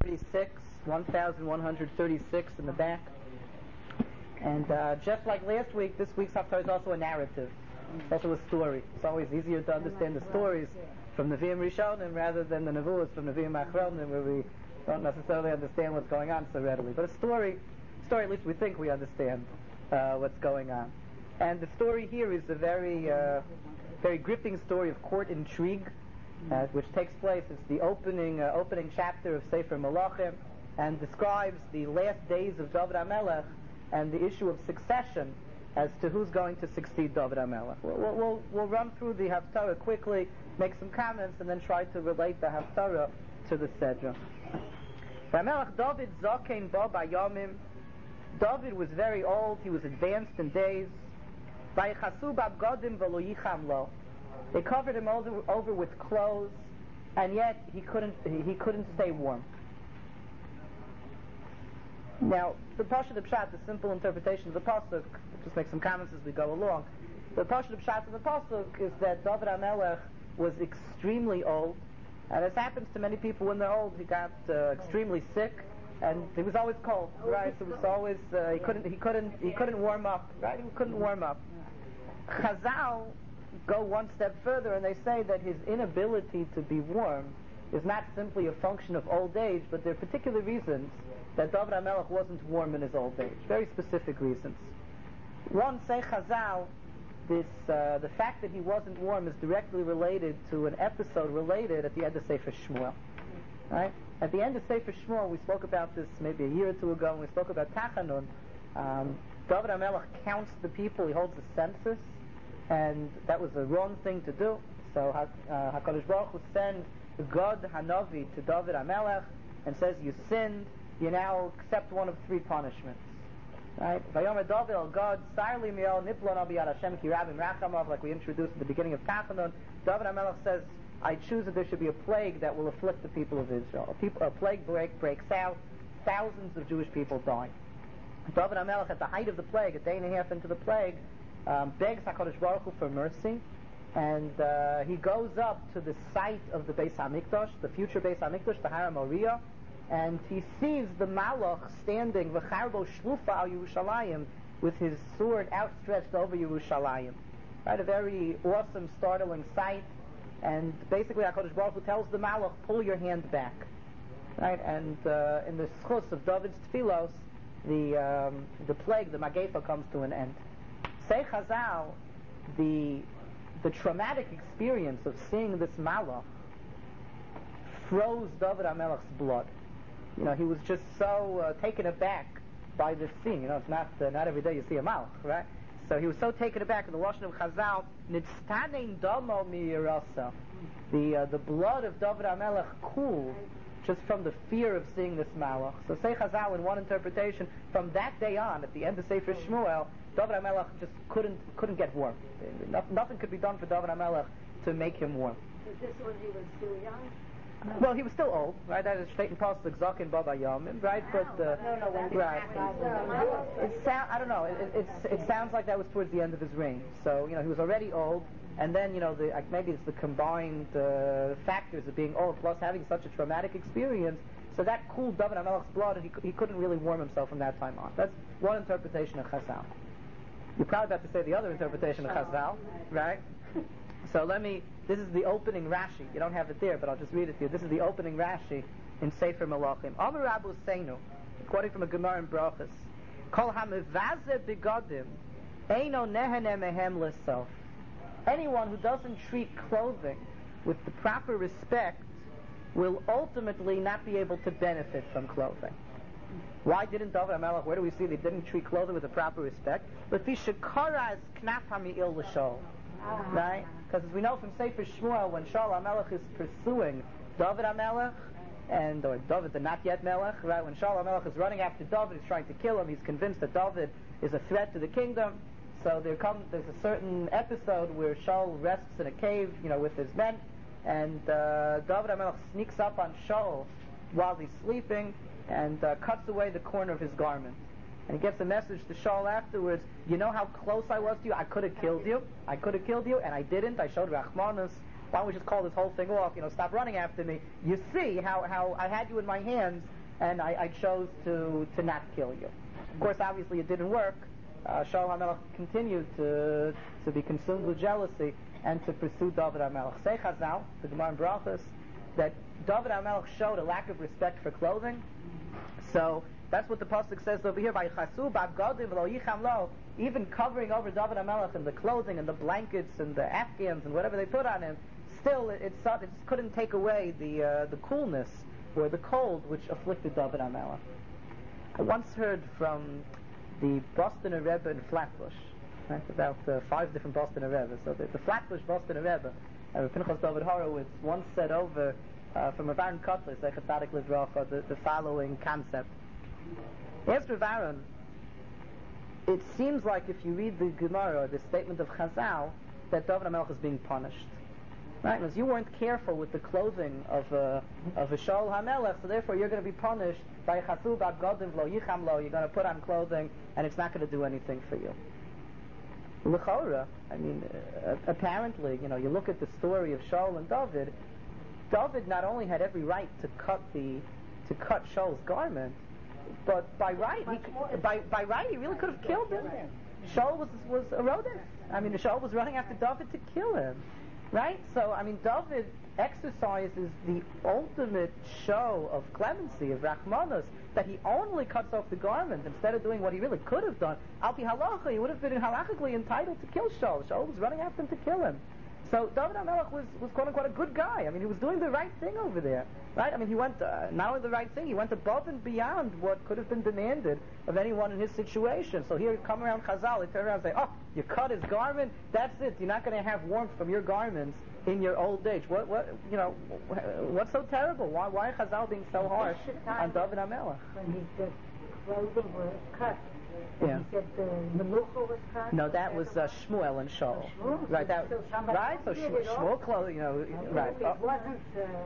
1136, 1136 in the back. And just like last week, this week's Haftarah is also a narrative. It's also a story. It's always easier to understand the stories from Nevi'im Rishonim rather than the Nevuos from Nevi'im Achronim, where we don't necessarily understand what's going on so readily. But a story at least we think we understand what's going on. And the story here is a very gripping story of court intrigue, which takes place. It's the opening chapter of Sefer Malachim, and describes the last days of David HaMelech and the issue of succession as to who's going to succeed David HaMelech. We'll run through the Haftarah quickly, make some comments, and then try to relate the Haftarah to the Sedra. HaMelech David Zakein Ba Bayamim. David was very old, he was advanced in days. Vayichasu b'abgadim v'lo yicham lo. They covered him over with clothes, and yet he couldn't stay warm. Now, the Pasha the Pshat, the simple interpretation of the Pasuk, just make some comments as we go along. The Pasha the Pshat of the Pasuk is that David HaMelech was extremely old, and as happens to many people when they're old, he got extremely sick, and he was always cold, right? So it was always he couldn't warm up, right? He couldn't warm up. Chazal go one step further, and they say that his inability to be warm is not simply a function of old age, but there are particular reasons that David HaMelech wasn't warm in his old age. Very specific reasons. One, say Chazal, the fact that he wasn't warm is directly related to an episode related at the end of Sefer Shmuel. Right? At the end of Sefer Shmuel, we spoke about this maybe a year or two ago when we spoke about Tachanun. David HaMelech counts the people, he holds a census, and that was a wrong thing to do. So HaKadosh Baruch Hu sends God Hanavi to David HaMelech and says, you sinned, you now accept one of three punishments. Right? Vayomer David al God, Sarli Miel, Niplon Abi Yad Hashem Ki Rabim Rachamov, like we introduced at the beginning of Tachanun. David HaMelech says, I choose that there should be a plague that will afflict the people of Israel. A plague breaks out, thousands of Jewish people die. David HaMelech, at the height of the plague, a day and a half into the plague, begs HaKadosh Baruch Hu for mercy, and he goes up to the site of the Beis HaMikdash, the future Beis HaMikdash, the Har HaMoriah, and he sees the Malach standing, V'charbo Shlufa al Yerushalayim, with his sword outstretched over Yerushalayim. Right, a very awesome, startling sight. And basically, HaKadosh Baruch Hu tells the Malach, pull your hand back. Right, and in the schus of David's Tfilos, the plague, the Magefa, comes to an end. Say Chazal, the traumatic experience of seeing this Malach froze David HaMelech's blood. You know, he was just so taken aback by this scene. You know, it's not every day you see a Malach, right? So he was so taken aback in the Lashon of Chazal, Nitztanein Damo Miyirasa. The blood of David HaMelech cooled just from the fear of seeing this Malach. So say Chazal in one interpretation, from that day on, at the end of Sefer Shmuel, David HaMelech just couldn't get warm. Nothing could be done for David HaMelech to make him warm. Was this when he was still young? Well, he was still old, right? That is straight and Pasuk Zaken Ba Bayamim, right? But right. I don't know. It sounds like that was towards the end of his reign. So he was already old, and then maybe it's the combined factors of being old plus having such a traumatic experience. So that cooled David HaMelech's blood, and he couldn't really warm himself from that time on. That's one interpretation of Chazal. You're probably about to say the other interpretation of Chazal, right? So this is the opening Rashi. You don't have it there, but I'll just read it to you. This is the opening Rashi in Sefer Malachim. Amar Rabbu Seinu, quoting from a Gemara in Brachos, Kol ha'mevaze begadim, eino nehene mehem lesof. Anyone who doesn't treat clothing with the proper respect will ultimately not be able to benefit from clothing. Why didn't David HaMelech, where do we see they didn't treat clothing with the proper respect? But Shekaraz knaf hami'il l'shol. Right? Because as we know from Sefer Shmuel, when Shaul HaMelech is pursuing David HaMelech, or David the not yet Melech, right? When Shaul HaMelech is running after David, he's trying to kill him, he's convinced that David is a threat to the kingdom. So there's a certain episode where Shaul rests in a cave, with his men, and David HaMelech sneaks up on Shaul while he's sleeping and cuts away the corner of his garment. And he gets a message to Shaul afterwards, you know how close I was to you? I could have killed you, and I didn't. I showed Rachmanus. Why don't we just call this whole thing off? Stop running after me. You see how I had you in my hands, and I chose to not kill you. Of course, obviously it didn't work. Shaul HaMelech continued to be consumed with jealousy and to pursue David HaMelech. Say Chazal, the Gemara in Brachos, that David HaMelech showed a lack of respect for clothing. So that's what the pasuk says over here. By Chasu b'Abgadim v'lo yicham lo, even covering over David HaMelech and the clothing and the blankets and the afghans and whatever they put on him, still it just couldn't take away the coolness or the cold which afflicted David HaMelech. I once heard from the Bostoner Rebbe in Flatbush, right, about 5 different Bostoner Rebbe. So the Flatbush Bostoner Rebbe, Pinchas David Horowitz, once said over from Rav Aaron Kotler, Zecher Tzadik Livracha, the following concept. He asked Rav Aaron, it seems like if you read the Gemara, the statement of Chazal, that David HaMelech is being punished. Right? Because you weren't careful with the clothing of a Shaul HaMelech, so therefore you're going to be punished by Chasu b'Abgadim v'lo yicham lo. You're going to put on clothing, and it's not going to do anything for you. L'chora, I mean, apparently, you look at the story of Shaul and David. David not only had every right to cut Shaul's garment, but by right he really could have killed him. Shaul was a rodent. I mean, Shaul was running after David to kill him. Right? So, I mean, David exercises the ultimate show of clemency, of rachmanos, that he only cuts off the garment instead of doing what he really could have done. Al pi halacha, he would have been halachically entitled to kill Shaul. Shaul was running after him to kill him. So David HaMelech was quote-unquote a good guy. I mean, he was doing the right thing over there. Right? I mean, he went, not only the right thing, he went above and beyond what could have been demanded of anyone in his situation. So here, come around Chazal, they turn around and say, oh, you cut his garment, that's it. You're not going to have warmth from your garments in your old age. What's so terrible? Why Chazal being so harsh on David HaMelech? When the clothing was cut. Yeah. He said the melucha was cut. No, that was Shmuel and Shaul. Right. Right. So Shmuel clothing. Right. It wasn't.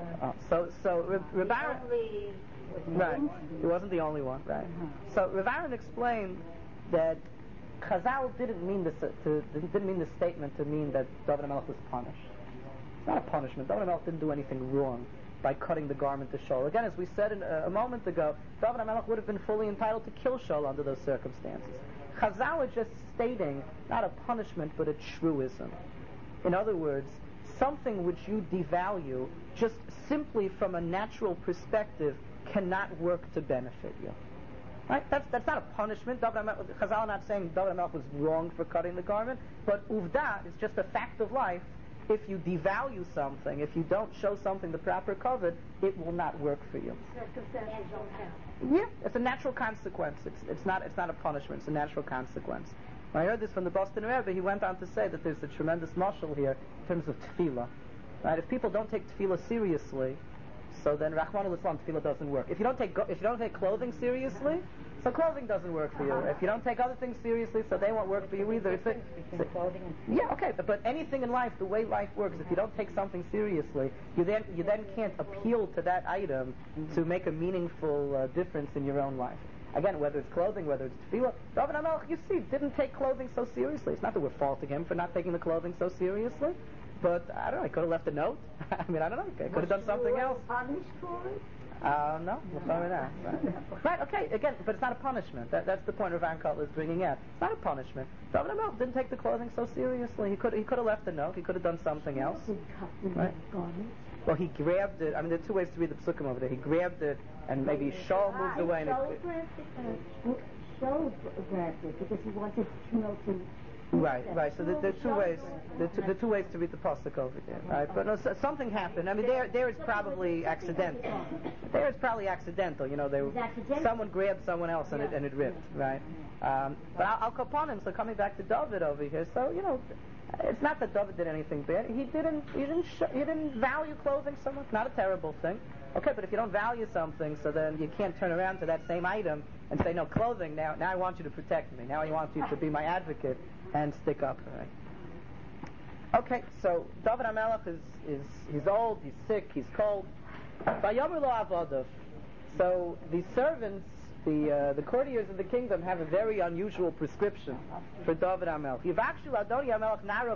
So Rav Aaron. Right. He wasn't the only one. Right. So Rav Aaron explained that Chazal didn't mean the statement to mean that David HaMelech was punished. It's not a punishment. David HaMelech didn't do anything wrong by cutting the garment to Shaul. Again, as we said a moment ago, David HaMelech would have been fully entitled to kill Shaul under those circumstances. Chazal are just stating not a punishment but a truism. In other words, something which you devalue just simply from a natural perspective cannot work to benefit you. Right? That's not a punishment. Chazal are not saying David HaMelech was wrong for cutting the garment, but uvda is just a fact of life. If you devalue something, if you don't show something the proper covet, it will not work for you. Circumstances don't count. Yeah, it's a natural consequence. It's not a punishment. It's a natural consequence. When I heard this from the Boston Rebbe, he went on to say that there's a tremendous mashal here in terms of tefillah. Right? If people don't take tefillah seriously, so then Rahman al-Islam tefillah doesn't work. If you don't take clothing seriously, so clothing doesn't work for you. If you don't take other things seriously, so they won't work for you either. Yeah, okay, but anything in life, the way life works, if you don't take something seriously, you then can't appeal to that item to make a meaningful difference in your own life. Again, whether it's clothing, whether it's tefillah, David HaMelech, you see, didn't take clothing so seriously. It's not that we're faulting him for not taking the clothing so seriously, but I don't know, he could have left a note. I mean, I don't know, he could have done something else. Punished for it? No, we'll cover that. Right, okay, again, but it's not a punishment. That's the point Rav Aaron Kotler is bringing out. It's not a punishment. David HaMelech didn't take the clothing so seriously. He could have left a note. He could have done something else. Right? Well, he grabbed it. I mean, there are 2 ways to read the psukim over there. He grabbed it, and maybe Shaul moved away. Shaul grabbed it because he wanted Shmuel to... Right. So there are 2 ways. There are 2 ways to read the pasuk over there. Right, but no, something happened. I mean, there is probably accidental. There is probably accidental. Someone grabbed someone else and it ripped. Right. But I'll come upon him. So coming back to David over here. So it's not that David did anything bad. He didn't value clothing so much. Not a terrible thing. Okay, but if you don't value something, so then you can't turn around to that same item and say, no, clothing, now I want you to protect me. Now I want you to be my advocate and stick up for me. Okay, so David HaMelech he's old, he's sick, he's cold. So the servants, the courtiers of the kingdom have a very unusual prescription for David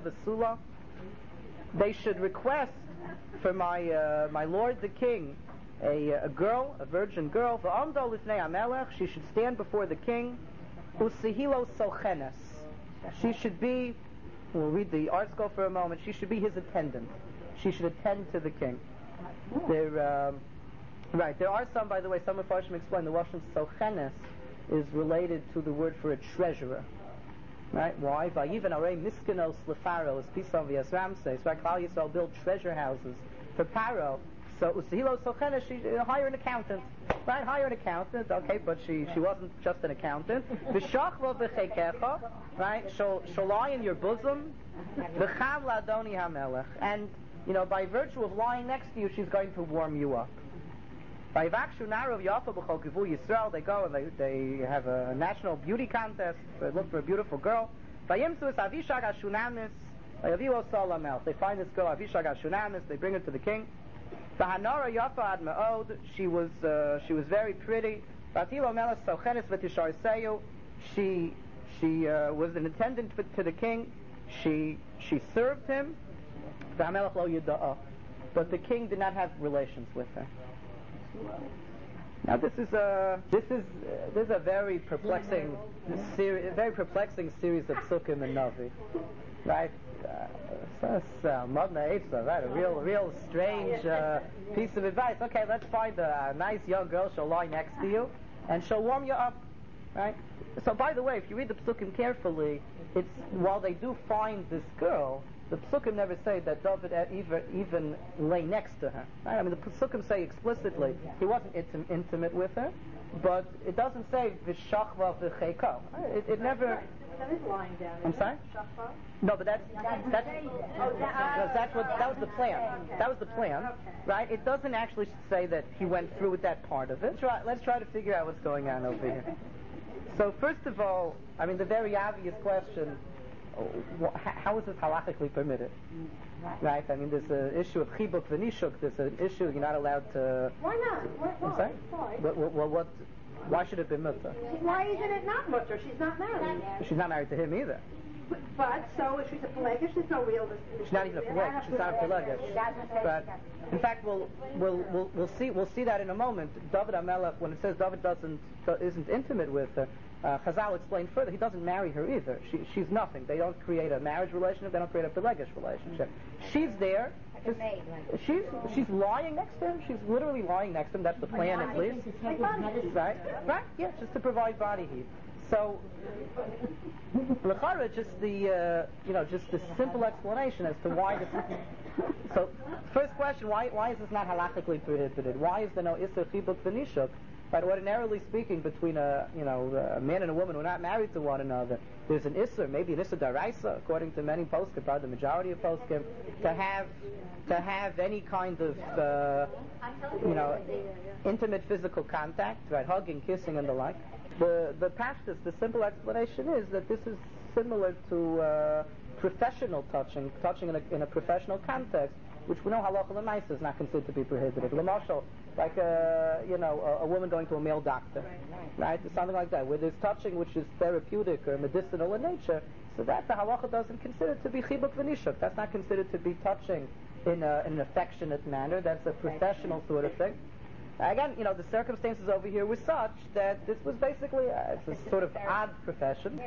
HaMelech. They should request for my lord the king a girl, a virgin girl. V'amdo lifnei hamelech, she should stand before the king. Usihilo sochenes, she should be. We'll read the article for a moment. She should be his attendant. She should attend to the king. There, right. There are some, by the way, some of Farshim explain the Lashon sochenes is related to the word for a treasurer. Right? Why? Vayiven arei miskinos lefaro, as Pisam v'yas Ramses. Right? Klal Yisrael built treasure houses for Paro. So usihilo sochenes, she hire an accountant. Right? Hire an accountant. Okay, but she wasn't just an accountant. V'shachva v'chekecha. Right? She'll lie in your bosom. V'chav la'adoni hamelech. And by virtue of lying next to you, she's going to warm you up. By Vakshu Narov Yafa B'chol Kivu Yisrael, they go and they have a national beauty contest. They look for a beautiful girl. By Yimsus Avishag Ashunamis, by Avilo Salamel, they find this girl Avishag Ashunamis. They bring her to the king. Hanara Yafa Ad Me'od, she was very pretty. Batilo Melas Sochenes V'Tishar Seyu, she was an attendant to the king. She served him. V'Hamelech Lo Yida'ah, but the king did not have relations with her. Now this is a very perplexing series of Psukim and Navi, right? Right? A real strange piece of advice. Okay, let's find a nice young girl. She'll lie next to you, and she'll warm you up, right? So, by the way, if you read the Psukim carefully, it's while they do find this girl, the Psukim never say that David even lay next to her. Right? I mean, the Psukim say explicitly he wasn't intimate with her, but it doesn't say v'shachva v'cheiko. It never. That is lying down. I'm sorry? No, but that was the plan. That was the plan, right? It doesn't actually say that he went through with that part of it. Let's try to figure out what's going on over here. So first of all, I mean, the very obvious question. How is this halachically permitted? Right? I mean, there's an issue of chibuk v'nishuk. There's an issue you're not allowed to. Why not? Why? Well, why should it be mutter? Why isn't it not mutter? She's not married. She's not married to him either. But so if she's a pelagish, she's no real. She's not even a pelagish. She's not a pelagish. But in fact, we'll see that in a moment. David HaMelech, when it says David isn't intimate with her. Chazal explained further, he doesn't marry her either. She's nothing. They don't create a marriage relationship, they don't create a pelagish relationship. She's there. She's lying next to him. She's literally lying next to him. That's the plan, at least. Right? Yeah, just to provide body heat. So, l'chara, just the simple explanation as to why this. So, first question: Why is this not halachically prohibited? Why is there no isur chibuk v'nishuk? But ordinarily speaking, between a man and a woman who are not married to one another, there's an isur, maybe an isur daraisa, according to many poskim, probably the majority of poskim, to have any kind of intimate physical contact, right? Hugging, kissing, and the like. The pashtus, the simple explanation is that this is similar to professional touching in a professional context, which we know halacha l'maisa is not considered to be prohibited. L'mashal, like a woman going to a male doctor, right? Something like that, where there's touching which is therapeutic or medicinal in nature, so that the halacha doesn't consider to be chibuk v'nishuk. That's not considered to be touching in an affectionate manner. That's a professional sort of thing. Again, the circumstances over here were such that this was basically it's a sort of odd profession.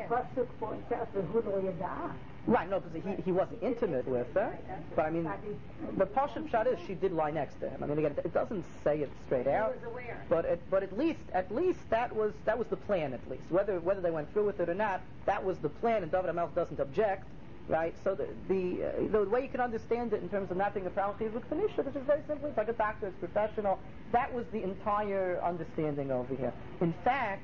Right, no, because he wasn't intimate with her. But I mean, the pashut pshat is she did lie next to him. I mean, again, it doesn't say it straight out. But at least that was the plan. At least whether they went through with it or not, that was the plan, and David HaMelech doesn't object. Right, so the way you can understand it in terms of not being a problem chibuk v'nishuk is just very simply, it's like a doctor, it's professional. That was the entire understanding over here. In fact,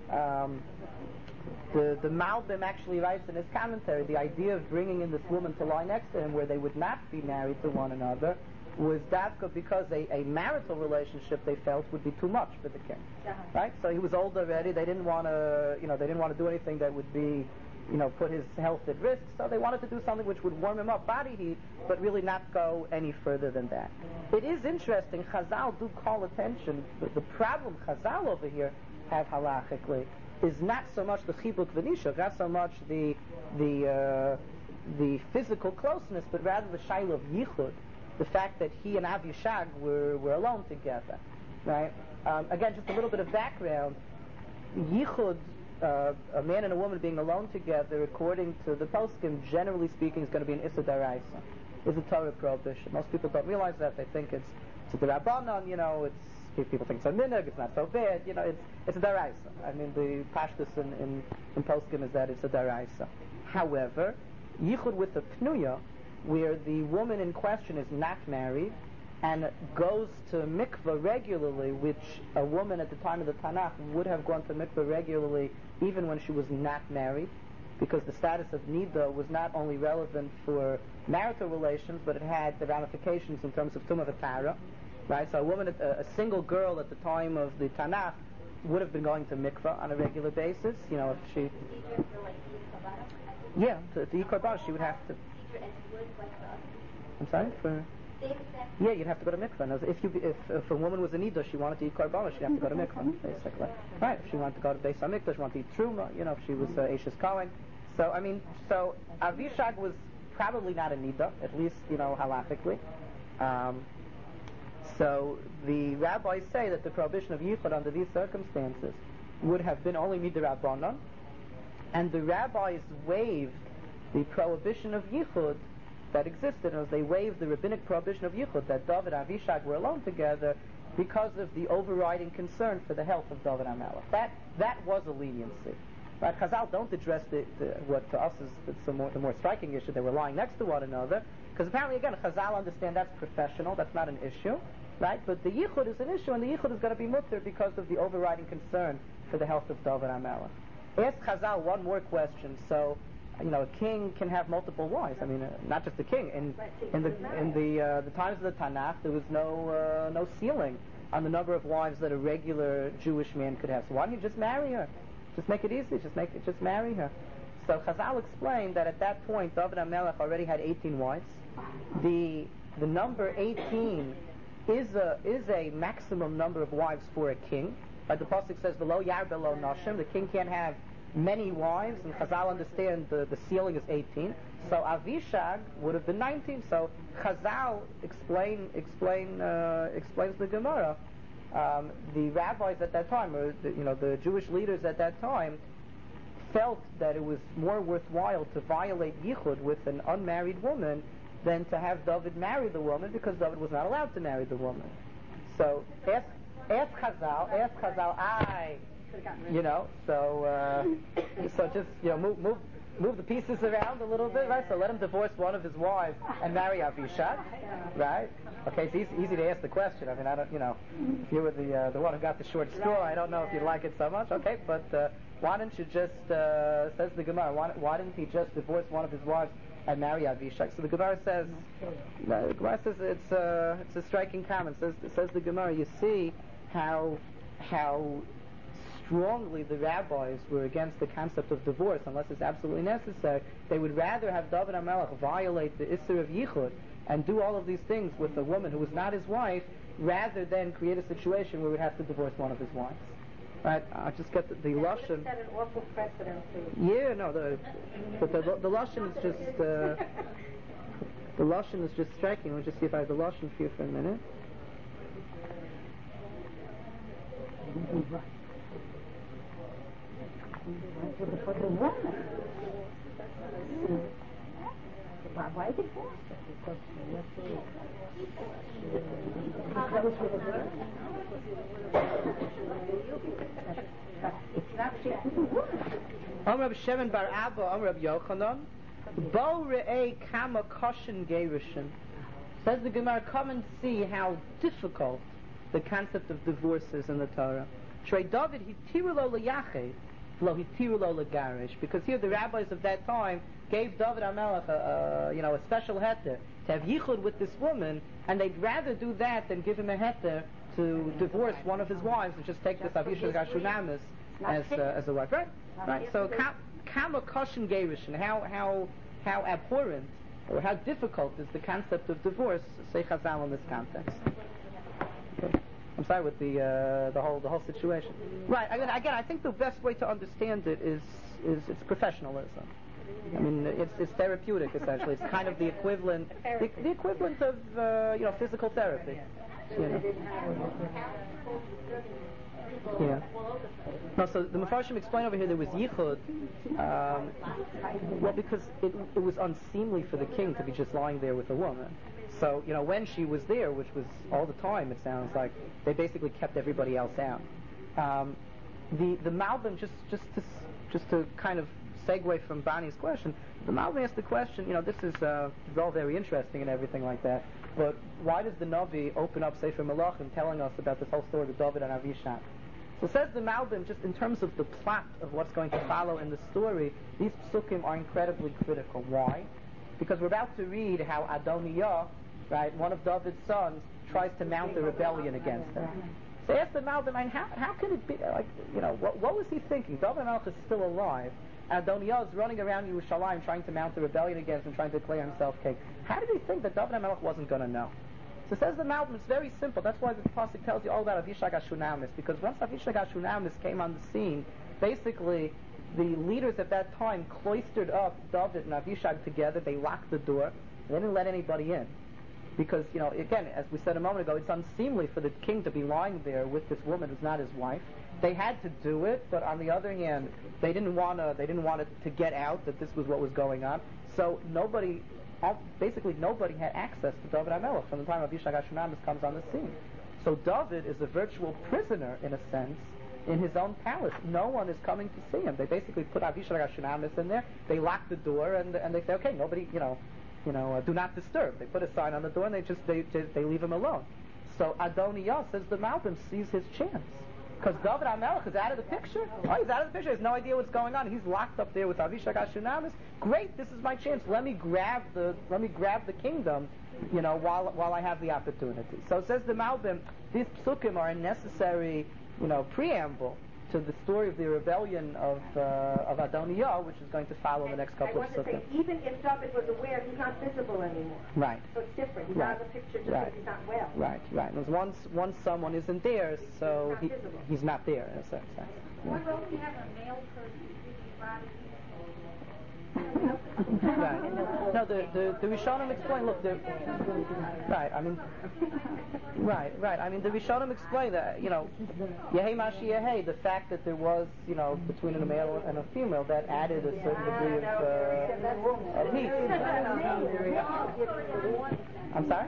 the Malbim actually writes in his commentary, the idea of bringing in this woman to lie next to him where they would not be married to one another was dafka because a marital relationship they felt would be too much for the king. Right, so he was old already. They didn't want to do anything that would be put his health at risk, so they wanted to do something which would warm him up, body heat, but really not go any further than that. It is interesting, Chazal do call attention, the problem Chazal over here have halachically is not so much the chibuk v'nishuk, not so much the physical closeness, but rather the shaila of yichud, the fact that he and Avishag were alone together. right? Again, just a little bit of background. Yichud, a man and a woman being alone together, according to the poskim, generally speaking, is going to be an Issa Daraisa. Is a Torah prohibition. Most people don't realize that. They think it's a Darabanan, people think it's a minhag, it's not so bad, it's a Daraisa. I mean, the pashtus in poskim is that it's a Daraisa. However, Yichud with the Pnuya, where the woman in question is not married, and goes to mikveh regularly, which a woman at the time of the Tanakh would have gone to mikveh regularly even when she was not married, because the status of Nida was not only relevant for marital relations, but it had the ramifications in terms of Tumah V'Tara, right? So a woman, a single girl at the time of the Tanakh would have been going to mikveh on a regular basis, if she... Yeah, to eat korban, she would have to... I'm sorry? Yeah, you'd have to go to mikveh. Now, if a woman was a nida, she wanted to eat korban, she'd have to go to mikveh, basically. Right? If she wanted to go to Beis Hamikdash, she wanted to eat truma, if she was Eishes Kohen. So Avishag was probably not a nida, at least, halachically. So the rabbis say that the prohibition of yichud under these circumstances would have been only midrabanan, and the rabbis waived the prohibition of yichud that existed, as they waived the rabbinic prohibition of yichud, that David and Avishag were alone together, because of the overriding concern for the health of David HaMelech. That was a leniency. Right? Chazal don't address what to us is the more striking issue. They were lying next to one another, because apparently, again, Chazal understand that's professional, that's not an issue, right? But the yichud is an issue, and the yichud is going to be mutter because of the overriding concern for the health of David HaMelech. Ask Chazal one more question. So, a king can have multiple wives. I mean, not just a king. In the times of the Tanakh, there was no ceiling on the number of wives that a regular Jewish man could have. So why don't you just marry her? Just make it easy. Just marry her. So Chazal explained that at that point, David HaMelech already had 18 wives. The number 18 is a maximum number of wives for a king. Like the pasuk says, "V'lo yar b'lo nashim." The king can't have many wives, and Chazal understand the ceiling is 18. So Avishag would have been 19. So Chazal explains the Gemara. The rabbis at that time, or the Jewish leaders at that time, felt that it was more worthwhile to violate yichud with an unmarried woman than to have David marry the woman, because David was not allowed to marry the woman. So ask Chazal, so just move the pieces around a little bit, right? So let him divorce one of his wives and marry Avishag, right? Okay, it's easy to ask the question. I mean, I don't, if you were the one who got the short straw, I don't know if you'd like it so much. Okay, but why didn't you just, says the Gemara, why didn't he just divorce one of his wives and marry Avishag? So the Gemara says, it's a striking comment. Says the Gemara, you see how strongly the rabbis were against the concept of divorce unless it's absolutely necessary. They would rather have David HaMelech violate the Isser of Yichud and do all of these things with a woman who was not his wife, rather than create a situation where we would have to divorce one of his wives. Right? I just get the Lashon. Set an awful precedent. Yeah, no, but the Lashon is just the Lashon is just striking. We'll just see if I have the Lashon for you for a minute. For the woman. Why divorce her? Because it's not fit with the woman. Rab Shimon bar Abba, Rab Yochanan, Bo re'ei kama koshin gerishin. Says the Gemara, come and see how difficult the concept of divorce is in the Torah. Shrei David hitiru lo liyached, lo hitiru lo legarish. Because here the rabbis of that time gave David HaMelech a special heter to have yichud with this woman, and they'd rather do that than give him a heter to divorce one of his wives and just take this Avishag Hashunamis as a wife. Right. So kama koshin gerishin. How abhorrent or how difficult is the concept of divorce? Say Chazal in this context. Okay. I'm sorry with the whole situation. Right. Again, I think the best way to understand it is it's professionalism. I mean, it's therapeutic essentially. It's kind of the equivalent of physical therapy. Yeah. No, so the Mefarshim explain over here there was yichud, well, because it was unseemly for the king to be just lying there with a woman. So, when she was there, which was all the time, it sounds like, they basically kept everybody else out. The Malbim, just to kind of segue from Bani's question, the Malbim asked the question, this is all very interesting and everything like that, but why does the Navi open up Sefer Melachim telling us about this whole story of David and Avishag? So says the Malbim, just in terms of the plot of what's going to follow in the story, these psukim are incredibly critical. Why? Because we're about to read how Adonijah, right, one of David's sons, tries to mount a rebellion against him. So ask the Malbim, how could it be, what was he thinking? David Melech is still alive. Adonijah is running around Yerushalayim trying to mount a rebellion against him, trying to declare himself king. How did he think that David Melech wasn't going to know? So says the Malbim, it's very simple. That's why the pasuk tells you all about Avishag HaShunamis, because once Avishag HaShunamis came on the scene, basically the leaders at that time cloistered up David and Avishag together. They locked the door. They didn't let anybody in. Because, again, as we said a moment ago, it's unseemly for the king to be lying there with this woman who's not his wife. They had to do it, but on the other hand, they didn't want it to get out that this was what was going on. So basically nobody had access to David HaMelech from the time Avishag HaShunamis comes on the scene. So David is a virtual prisoner, in a sense, in his own palace. No one is coming to see him. They basically put Avishag HaShunamis in there, they lock the door, and they say, okay, nobody, do not disturb. They put a sign on the door, and they leave him alone. So Adonijah, says the Malbim, sees his chance. Because David HaMelech is out of the picture. Oh, he's out of the picture. He has no idea what's going on. He's locked up there with Avishag HaShunamis. Great, this is my chance. Let me grab the kingdom, while I have the opportunity. So it says the Malbim, these psukim are a necessary, preamble to the story of the rebellion of Adonijah, which is going to follow the next couple of psukim. Even if David was aware, he's not visible anymore. Right. So it's different. He's out of the picture just because he's not well. Right. And once someone isn't there, so he's not there in a sense. What role do you have a male person speaking about it? Right. No, the Rishonim explain. Look, right. I mean, the Rishonim explain that Yehei Mashi Yehei, the fact that there was between a male and a female, that added a certain degree of heat. I'm sorry.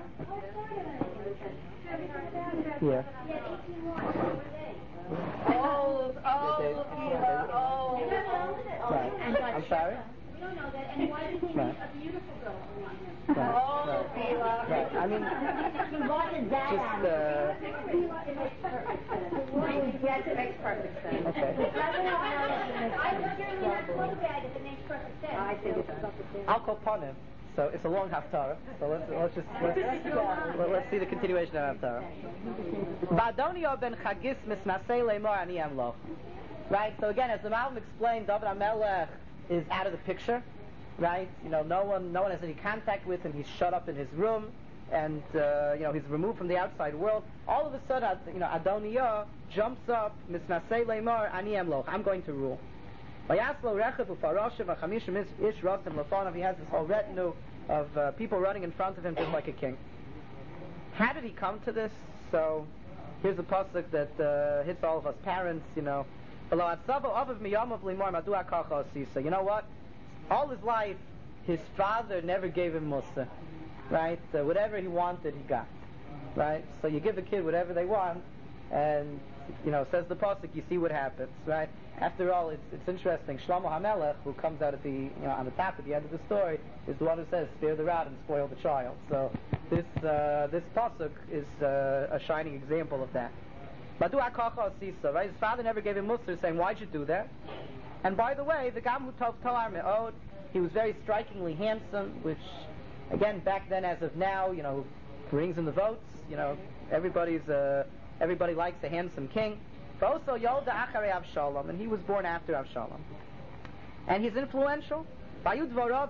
Yeah. Oh, Right. I'm sorry. We don't know that. And why did he meet a beautiful girl? Right. I mean, Yes, it makes perfect sense. Okay. I was sure we had one guy that it makes perfect sense. I think it does. I'll call upon him. So it's a long haftarah. So let's see the continuation of haftarah. Adonijah ben Chagis mismasei leimor ani amloch. Right. So again, as the Malbim explained, David HaMelech is out of the picture. Right. No one has any contact with him. He's shut up in his room, and he's removed from the outside world. All of a sudden, Adonijah jumps up. Mismasei leimor ani amloch. I'm going to rule. He has this whole retinue of people running in front of him just like a king. How did he come to this? So here's a pasuk that hits all of us parents, You know what? All his life, his father never gave him mussar. Right? Whatever he wanted, he got. Right? So you give the kid whatever they want, and says the pasuk, you see what happens, right? After all, it's interesting. Shlomo HaMelech, who comes out at the on the top at the end of the story, is the one who says, "Spare the rod and spoil the child." So this pasuk is a shining example of that. Madu akacha asisa, right? His father never gave him mussar, saying, "Why'd you do that?" And by the way, the gam hu tov tolar me'od, he was very strikingly handsome, which again back then as of now, brings in the votes. Everybody likes a handsome king. Also, Yolda Acharei Avshalom, and he was born after Avshalom. And he's influential. Even Yoav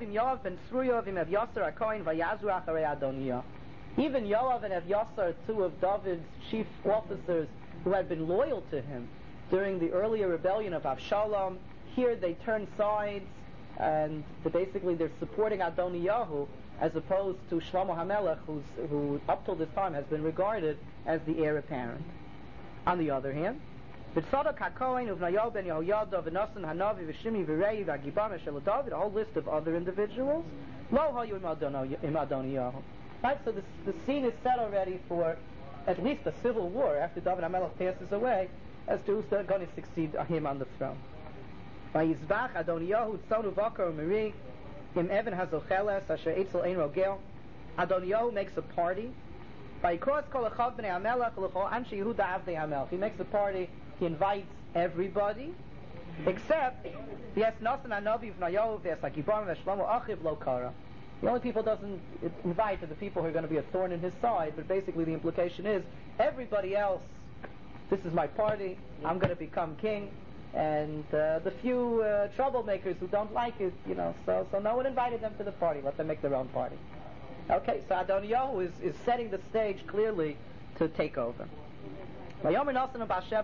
and Evyasar, two of David's chief officers who had been loyal to him during the earlier rebellion of Avshalom, here they turn sides, and they're supporting Adoniyahu, as opposed to Shlomo HaMelech, who up till this time has been regarded as the heir apparent. On the other hand, B'tzadok HaKohen Uvnayo ben Yehoyada v'Nasan Hanavi v'Shimi v'Rei v'Agibam Shel David, a whole list of other individuals. Lo hayu im Adoniyahu. Right, so the scene is set already for at least a civil war after David HaMelech passes away, as to who's going to succeed him on the throne. Vayizvach Adoniyahu tzonu v'akar u'miri im Evan hazocheles asher eitzel ein rogel. Adoniyahu makes a party. Vayikros kol achav b'nei HaMelech l'chol anshe Yehuda avdei HaMelech. He makes a party. He invites everybody, except yes, Nasan Hanavi v'Nayo v'es Hagibarim v'Shlomo Achiv lo kara. The only people doesn't invite are the people who are going to be a thorn in his side. But basically, the implication is everybody else. This is my party. I'm going to become king, and the few troublemakers who don't like it, so no one invited them to the party. Let them make their own party. Okay, so Adoniyahu is setting the stage clearly to take over. Nasan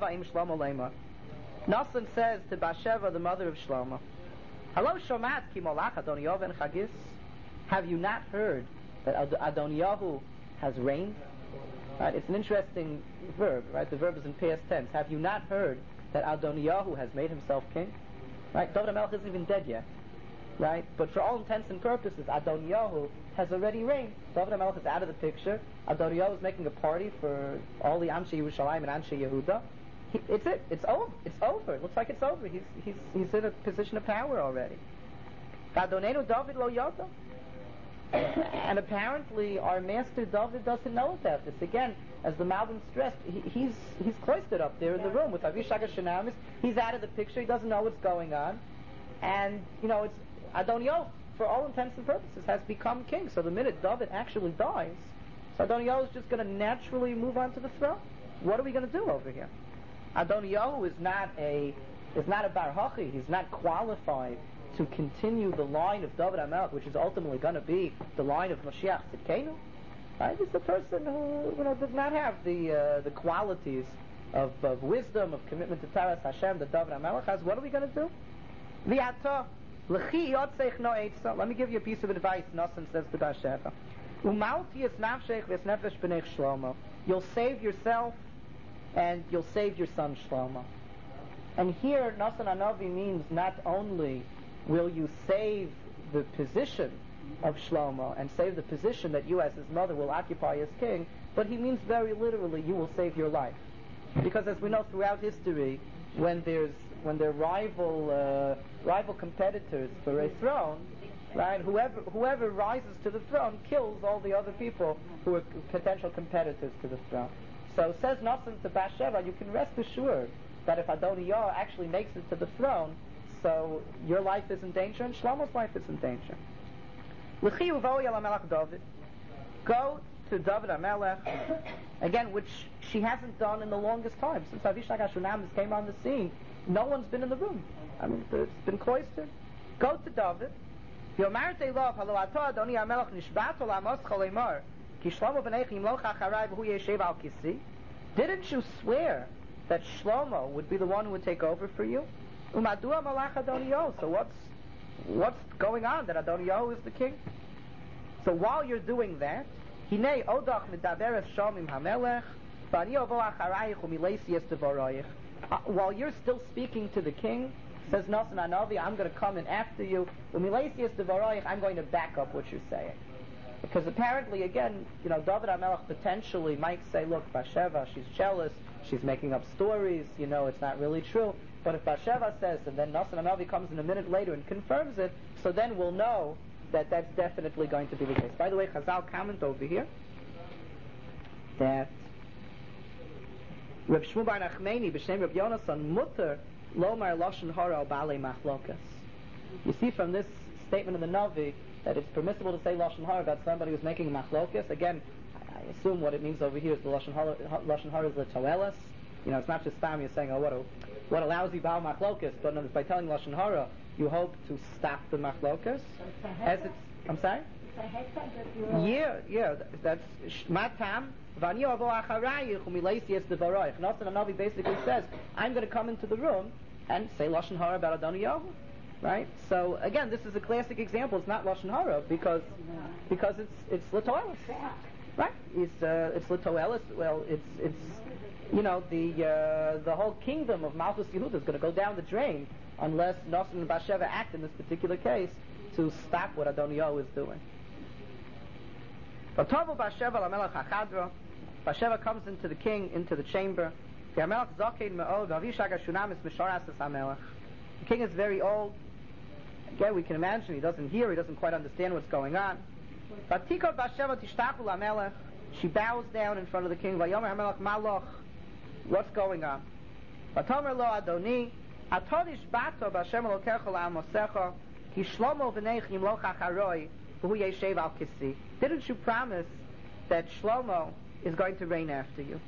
says to Bathsheba, the mother of Shlomo, "Hello, Shomat ki molach Adoniyahu ben Chagis. Have you not heard that Adoniyahu has reigned?" Right? It's an interesting verb, right? The verb is in past tense. Have you not heard that Adoniyahu has made himself king? Right? David HaMelech isn't even dead yet, right? But for all intents and purposes, Adoniyahu has already reigned. David HaMelech is out of the picture. Adoniyahu is making a party for all the Anshe Yerushalayim and Anshe Yehuda. It's it. It's over. It's over. It looks like it's over. He's in a position of power already. Adonenu David lo yada. And apparently our master David doesn't know about this. Again, as the Malbim stressed, he's cloistered up there in the room with Avishag HaShanamis. He's out of the picture. He doesn't know what's going on. And, it's Adoniyahu, for all intents and purposes, has become king. So the minute David actually dies, so Adoniyahu is just going to naturally move on to the throne. What are we going to do over here? Adoniyahu is not a bar hachi. He's not qualified to continue the line of David HaMelech, which is ultimately going to be the line of Mashiach Tzidkenu. Right? He's a person who does not have the qualities of wisdom, of commitment to Taras Hashem that David HaMelech has. What are we going to do? Let me give you a piece of advice. Nasan says to Bathsheba, you'll save yourself and you'll save your son Shlomo. And here Nasan Hanavi means not only will you save the position of Shlomo and save the position that you as his mother will occupy as king, but he means very literally you will save your life. Because as we know throughout history, when there are rival competitors for a throne, right, whoever rises to the throne kills all the other people who are potential competitors to the throne. So says Nasan to Bathsheba, you can rest assured that if Adoniyahu actually makes it to the throne, so your life is in danger and Shlomo's life is in danger. Go to David HaMelech, again, which she hasn't done in the longest time. Since Avishag HaShunamis came on the scene, no one's been in the room. I mean, it's been cloistered. Go to David. Didn't you swear that Shlomo would be the one who would take over for you? So what's going on that Adoniyahu is the king? So while you're doing that, while you're still speaking to the king, says Nasan Hanavi, I'm going to come in after you. I'm going to back up what you're saying. Because apparently, again, David HaMelech potentially might say, look, Bathsheba, she's jealous, she's making up stories, it's not really true. But if Bathsheba says, and then Nasan Hanavi comes in a minute later and confirms it, so then we'll know that that's definitely going to be the case. By the way, Chazal comment over here that Reb Shmuel bar Nachmani b'shem Reb Yonasan mutter lomar lashon hara al balei machlokas. You see from this statement of the Navi that it's permissible to say lashon hara about somebody who's making machlokas. Again, I assume what it means over here is the lashon hara is the toelas. It's not just stam you're saying, what a lousy baal machlokas, but no, by telling lashon hara, you hope to stop the machlokas. I'm sorry? Yeah, that's matam. Nasan Hanavi basically says, I'm going to come into the room and say lashon hara about Adoniyahu. Right? So again, this is a classic example. It's not Lashon Hara because it's Latoelis. Right? It's Latoelis. Well, it's the whole kingdom of Malchus Yehuda is going to go down the drain unless Nosson and Bathsheba act in this particular case to stop what Adoniyahu is doing. Bathsheba comes into the king, into the chamber. The king is very old. Again, we can imagine he doesn't hear, he doesn't quite understand what's going on. She bows down in front of the king. What's going on? Didn't you promise that Shlomo is going to reign after you?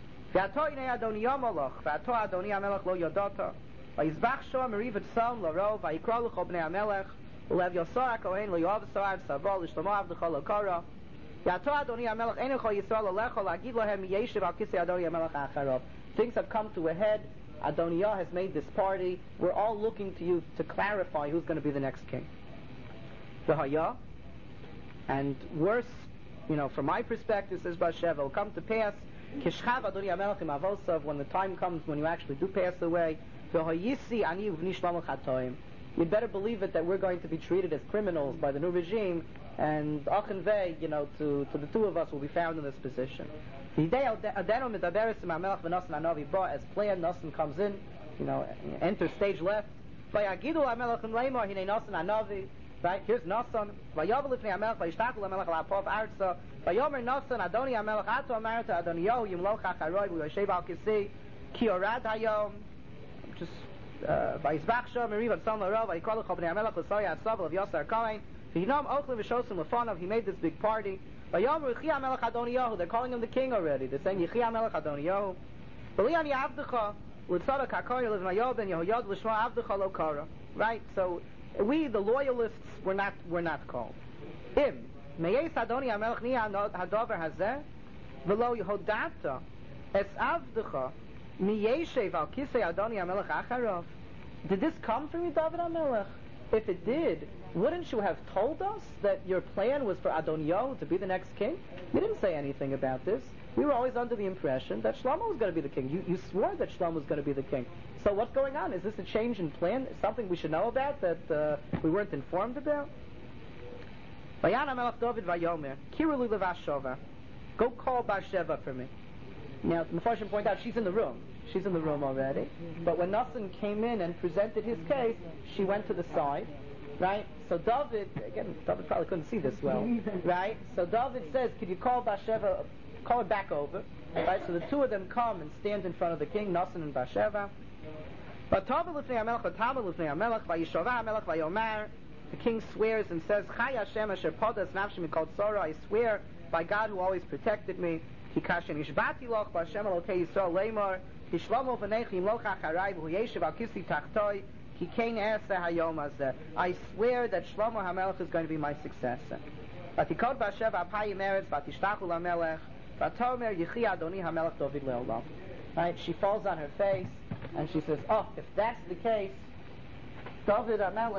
Things have come to a head. Adoniah has made this party. We're all looking to you to clarify who's going to be the next king. And worse, from my perspective, says Bathsheba, will come to pass when the time comes when you actually do pass away. You'd better believe it that we're going to be treated as criminals by the new regime, and Achenvei, to the two of us will be found in this position. As planned, Nosson comes in, enters stage left. Right, here's Nosson. He made this big party. They're calling him the king already. They're saying Yechiya Melech Adoniyahu. Right? So we, the loyalists, were not called. Did this come from you, David HaMelech? If it did, wouldn't you have told us that your plan was for Adoniyahu to be the next king? You didn't say anything about this. We were always under the impression that Shlomo was going to be the king. You swore that Shlomo was going to be the king. So what's going on? Is this a change in plan? Something we should know about that we weren't informed about? Go call Bathsheba for me. Now, Mepharshim point out she's in the room. She's in the room already. But when Nosson came in and presented his case, she went to the side. Right? So David probably couldn't see this well. Right? So David says, could you call Bathsheba, call her back over. Right? So the two of them come and stand in front of the king, Nosson and Bathsheba. The king swears and says, I swear by God who always protected me. I swear that Shlomo HaMelech is going to be my successor. Right? She falls on her face and she says, if that's the case, David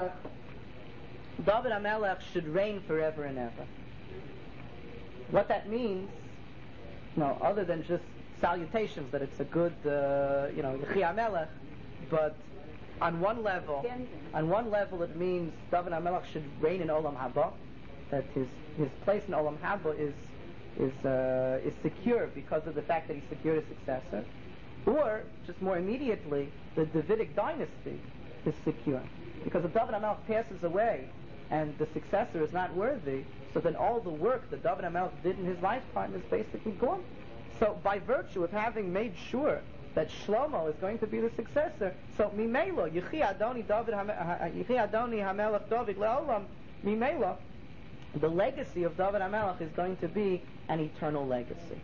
HaMelech should reign forever and ever. What that means, other than just salutations that it's a good, Yechiya HaMelech, but on one level it means David HaMelech should reign in Olam Haba, that his place in Olam Haba is secure because of the fact that he secured a successor, or just more immediately, the Davidic dynasty is secure because if David HaMelech passes away and the successor is not worthy, so then all the work that David HaMelech did in his lifetime is basically gone. So by virtue of having made sure that Shlomo is going to be the successor, so Mimelo, Yechiya Adoni HaMelech David Le'olam, Mimelo, the legacy of David HaMelech is going to be an eternal legacy.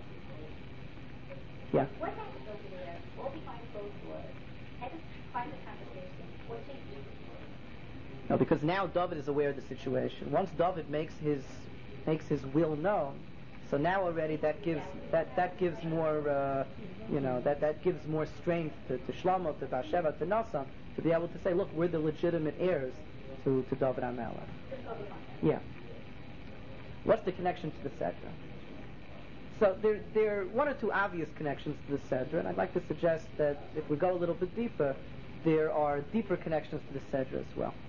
Yeah? What happened over there? All behind closed doors. Had this private conversation. What changed? No, because now David is aware of the situation. Once David makes his will known, So now already that gives more that gives more strength to Shlomo, to Bathsheba, to Nasan, to be able to say, look, we're the legitimate heirs to David HaMelech. Yeah. What's the connection to the Sedra? So there are one or two obvious connections to the Sedra, and I'd like to suggest that if we go a little bit deeper, there are deeper connections to the Sedra as well.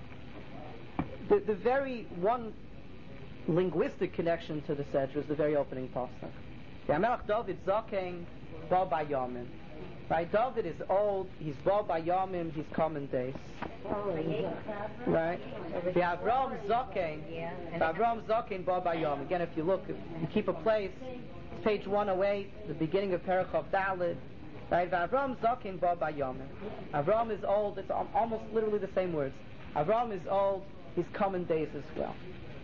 The very one linguistic connection to the Sedra is the very opening pasuk. Yamelech David Zaken Ba Bayamim. Right, David is old. He's Ba Bayamim. He's common days. Right. The Avram Zaken. Avram Zaken Ba Bayamim. Again, if you look, if you keep a place, it's page 108, the beginning of Parachav Daled. Right. Avram Zaken Ba Bayamim. Avram is old. It's almost literally the same words. Avram is old. He's common days as well.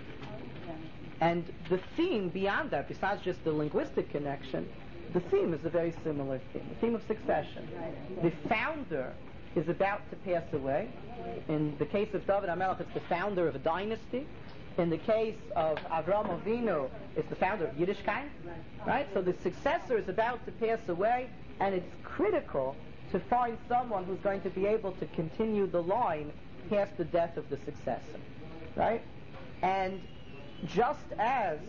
And the theme beyond that, besides just the linguistic connection, the theme is a very similar theme, the theme of succession. The founder is about to pass away. In the case of David HaMelech, it's the founder of a dynasty. In the case of Avraham Avinu, it's the founder of Yiddishkeit. Right? So the successor is about to pass away, and it's critical to find someone who's going to be able to continue the line past the death of the successor. Right? And just as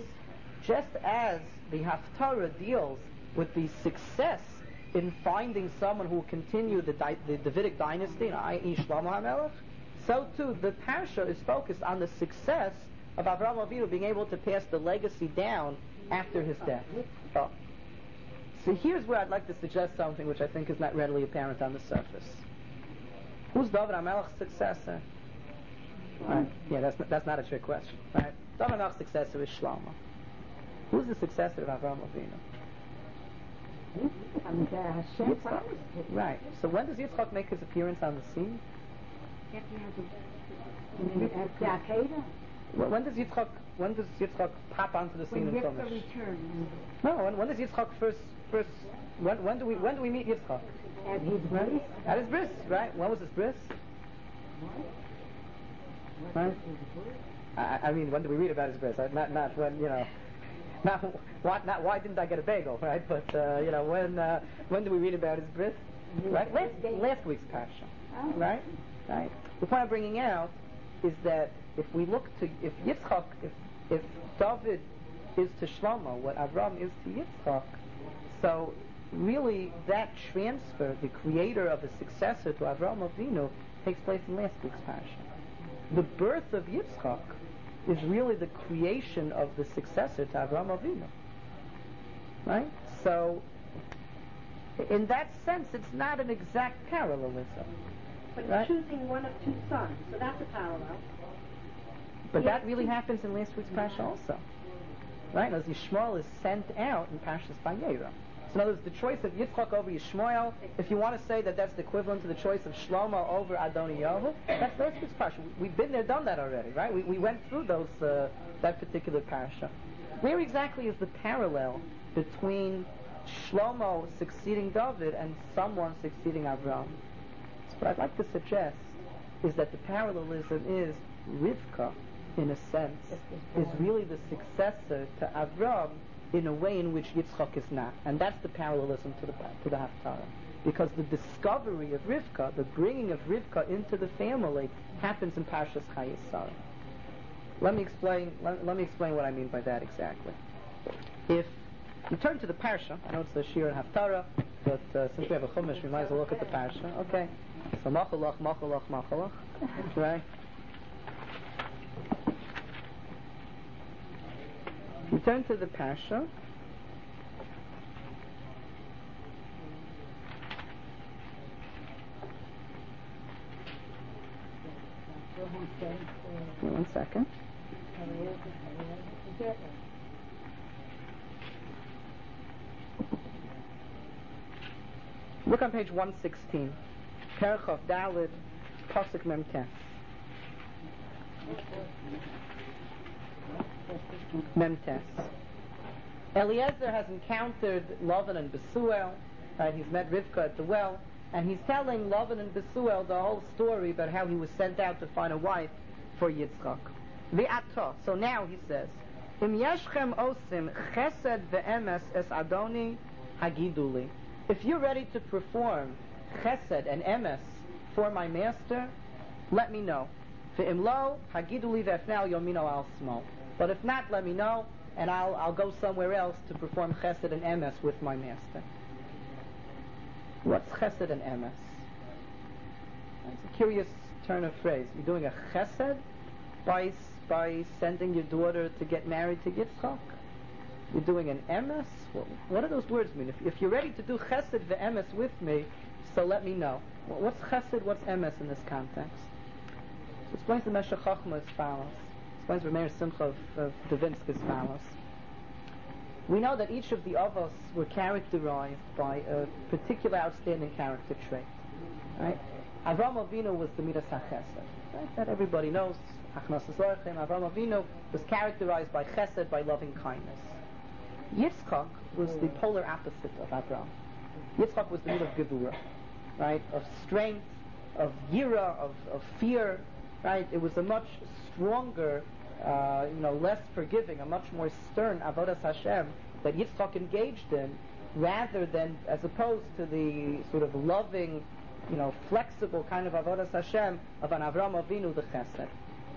the Haftarah deals with the success in finding someone who will continue the Davidic dynasty, i.e. Shlomo HaMelech, so too the Parsha is focused on the success of Avraham Avinu being able to pass the legacy down after his death. Oh. So here's where I'd like to suggest something which I think is not readily apparent on the surface. Who's David HaMelech's successor? Right. Yeah, that's not a trick question. Right? David HaMelech's successor is Shlomo. Who's the successor of Avraham Avinu? Yitzchak. Right. So when does Yitzchak make his appearance on the scene? When does Yitzchak pop onto the scene in Chumash? No. When does Yitzchak first? When do we meet Yitzchak? At his bris. At his bris, right? When was his bris? Right. I mean, when do we read about his bris? Not when, you know. Not why didn't I get a bagel, right? But when do we read about his bris? Right, last week's parsha, right? The point I'm bringing out is that if we look to if David is to Shlomo what Avram is to Yitzchak, so really that transfer, the creator of a successor to Avraham Avinu, takes place in last week's parsha. The birth of Yitzchak is really the creation of the successor to Avraham Avinu. Right? So, in that sense, it's not an exact parallelism. But right? choosing one of two sons, so that's a parallel. But that really happens in last week's parsha also. Right? As Yishmael is sent out in Parshas Vayera. So in other words, the choice of Yitzchak over Yishmael, if you want to say that that's the equivalent to the choice of Shlomo over Adoniyahu, that's last week's parsha. We've been there, done that already, right? We went through that particular parsha. Where exactly is the parallel between Shlomo succeeding David and someone succeeding Avram? So what I'd like to suggest is that the parallelism is Rivka, in a sense, is really the successor to Avram in a way in which Yitzchak is not. And that's the parallelism to the Haftarah. Because the discovery of Rivka, the bringing of Rivka into the family, happens in Parshas Chayei Sarah. Let me explain what I mean by that exactly. If you turn to the Parsha, I know it's the Shir and Haftarah, but since we have a Chumash, we might as well look at the Parsha. Okay. So Machalach, Machalach, Machalach. Right? We turn to the Parsha. One second. Look on page 116. Parachav Daled, Pasuk Mem Tes. Memtes. Eliezer has encountered Lavan and Besuel. Right, he's met Rivka at the well, and he's telling Lavan and Besuel the whole story about how he was sent out to find a wife for Yitzchak. Ve'ata. So now he says, Im yeshchem osim chesed ve'emes es adoni hagiduli. If you're ready to perform chesed and emes for my master, let me know. Ve'im lo hagiduli ve'efnei yomino al smo. But if not, let me know, and I'll go somewhere else to perform chesed and emes with my master. What's chesed and emes? It's a curious turn of phrase. You're doing a chesed by sending your daughter to get married to Yitzchak? You're doing an emes? What do those words mean? If you're ready to do chesed ve'emes with me, so let me know. What's chesed, what's emes in this context? So explains the Meshech Chochmah as follows. Explains Rameir Simcha of Devinsk as follows. We know that each of the Avos were characterized by a particular outstanding character trait. Right? Avram Avinu was the Midas HaChesed. Right? That everybody knows. Avram Avinu was characterized by chesed, by loving kindness. Yitzchak was the polar opposite of Avram. Yitzchak was the Midah of Gevurah, right? Of strength, of yira, of fear, right? It was a much stronger, less forgiving, a much more stern avodas Hashem that Yitzchak engaged in, rather than, as opposed to the sort of loving, flexible kind of avodas Hashem of an Avram Avinu, the chesed.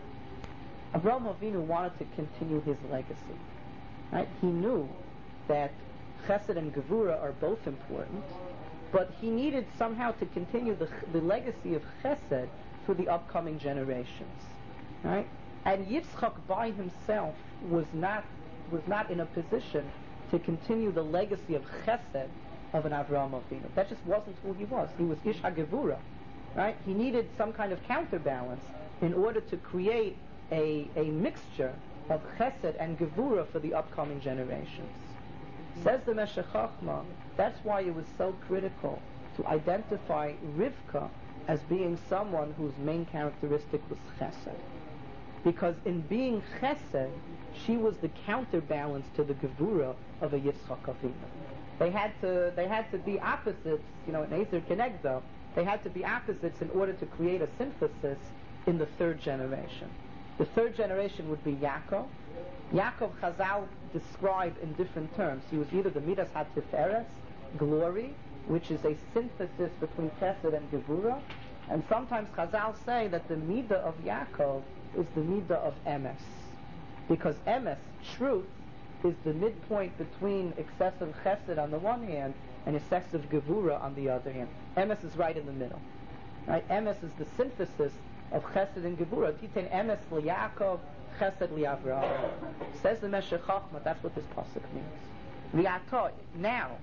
Avram Avinu wanted to continue his legacy. Right? He knew that chesed and gevurah are both important, but he needed somehow to continue the legacy of chesed through the upcoming generations. Right? And Yitzchak by himself was not in a position to continue the legacy of chesed of an Avraham Avinu. That just wasn't who he was. He was Ish HaGevurah. Right? He needed some kind of counterbalance in order to create a mixture of chesed and gevurah for the upcoming generations. Says the Meshech Chochmah, that's why it was so critical to identify Rivka as being someone whose main characteristic was chesed. Because in being chesed, she was the counterbalance to the gevurah of a Yitzchak Avinu. They had to be opposites, in Ezer Kenegdo. They had to be opposites in order to create a synthesis in the third generation. The third generation would be Yaakov. Yaakov Chazal describe in different terms. He was either the Midas HaTiferes, glory, which is a synthesis between Chesed and Gevurah, and sometimes Chazal say that the Midah of Yaakov is the Midah of Emes, because Emes, truth, is the midpoint between excessive Chesed on the one hand and excessive Gevurah on the other hand. Emes is right in the middle. Right? Emes is the synthesis of Chesed and Gevurah. Titain Emes liYaakov, Chesed liAvraham. Says the Meshech Chochmah, that's what this pasuk means. Now,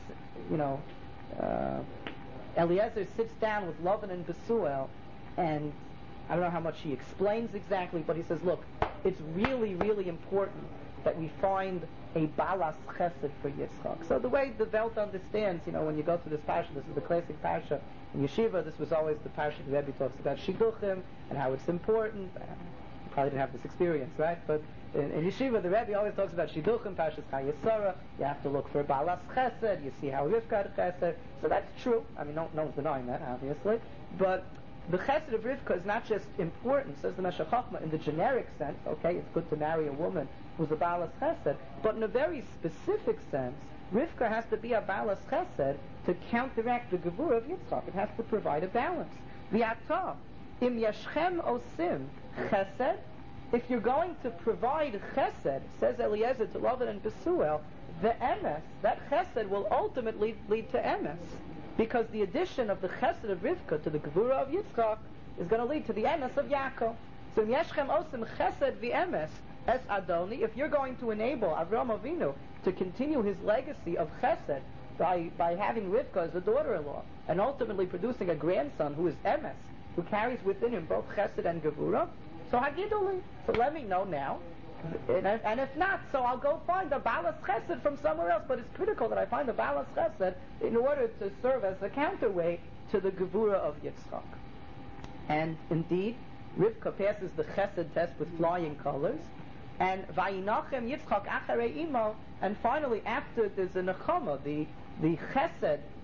Eliezer sits down with Lavan and Besuel, and I don't know how much he explains exactly, but he says, look, it's really, really important that we find a balas chesed for Yitzchak. So the way the Welt understands, when you go through this parsha, this is the classic parsha in Yeshiva, this was always the parsha the Rebbe talks about Shidduchim and how it's important. You probably didn't have this experience, right? But in Yeshiva, the Rebbe always talks about Shidduchim, Parshas Chayesara. You have to look for balas chesed. You see how Rivka had chesed. So that's true. I mean, no one's denying that, obviously. But the chesed of Rivka is not just important, says the Meshech Chochmah, in the generic sense. Okay, it's good to marry a woman who's a balas chesed, but in a very specific sense, Rivka has to be a balas chesed to counteract the gevurah of Yitzchak. It has to provide a balance. V'ata im yashchem osim chesed. If you're going to provide chesed, says Eliezer to Lavan and Besuel, the emes, that chesed will ultimately lead to emes. Because the addition of the chesed of Rivka to the gevurah of Yitzchak is going to lead to the emes of Yaakov. So, Yeshchem Osim Chesed v'emes es Adoni, if you're going to enable Avraham Avinu to continue his legacy of chesed by having Rivka as a daughter-in-law, and ultimately producing a grandson who is emes, who carries within him both chesed and gevurah, so hagiduli. So let me know now. And if not, so I'll go find a balas chesed from somewhere else. But it's critical that I find a balas chesed in order to serve as the counterweight to the gevurah of Yitzchak. And indeed, Rivka passes the chesed test with flying colors. And vayinachem Yitzchak acharei imo. And finally, after there's a nechama, the chesed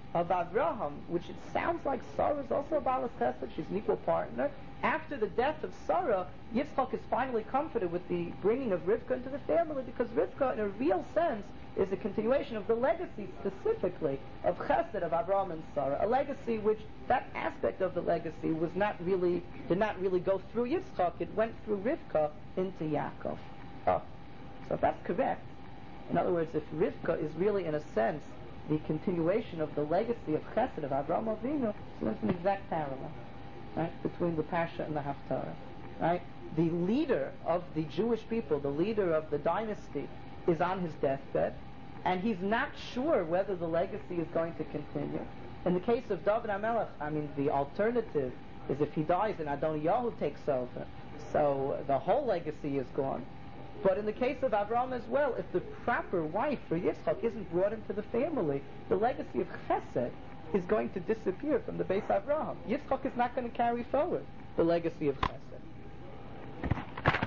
of Avraham, which it sounds like Sarah is also a Balas Chesed, she's an equal partner. After the death of Sarah, Yitzchak is finally comforted with the bringing of Rivka into the family, because Rivka, in a real sense, is a continuation of the legacy specifically of Chesed of Avraham and Sarah, a legacy which, that aspect of the legacy did not really go through Yitzchak, it went through Rivka into Yaakov. So if that's correct, in other words, if Rivka is really, in a sense, the continuation of the legacy of Chesed of Avraham Avinu, so that's an exact parallel, right, between the Pasha and the Haftarah, right? The leader of the Jewish people, the leader of the dynasty, is on his deathbed, and he's not sure whether the legacy is going to continue. In the case of David HaMelech, the alternative is if he dies and Adoniyahu takes over, so the whole legacy is gone. But in the case of Avraham as well, if the proper wife for Yitzchak isn't brought into the family, the legacy of Chesed is going to disappear from the Beis Avraham. Yitzchak is not going to carry forward the legacy of Chesed.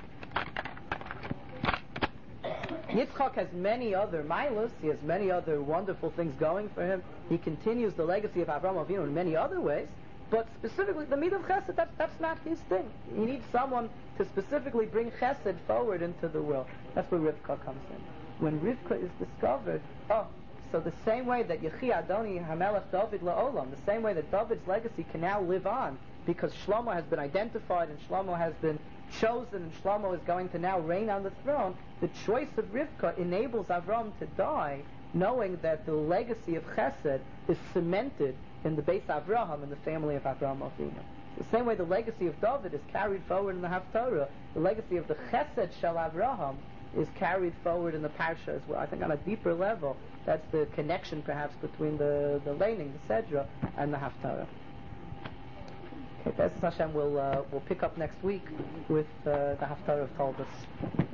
Yitzchak has many other milos, he has many other wonderful things going for him. He continues the legacy of Avraham Avinu in many other ways, but specifically the midah of Chesed, that's not his thing. He needs someone to specifically bring Chesed forward into the will. That's where Rivka comes in. When Rivka is discovered, so the same way that Yechi Adoni HaMelech David La'olam, the same way that David's legacy can now live on, because Shlomo has been identified and Shlomo has been chosen and Shlomo is going to now reign on the throne, the choice of Rivka enables Avram to die knowing that the legacy of Chesed is cemented in the Beis Avraham, in the family of Avraham Avinu. The same way the legacy of David is carried forward in the Haftarah, the legacy of the Chesed Shel Avraham is carried forward in the Parsha as well. I think on a deeper level, that's the connection perhaps between the Leining, the Sedra, and the Haftarah. Okay, Be'ezus Hashem, we'll pick up next week with the Haftarah of Toldos.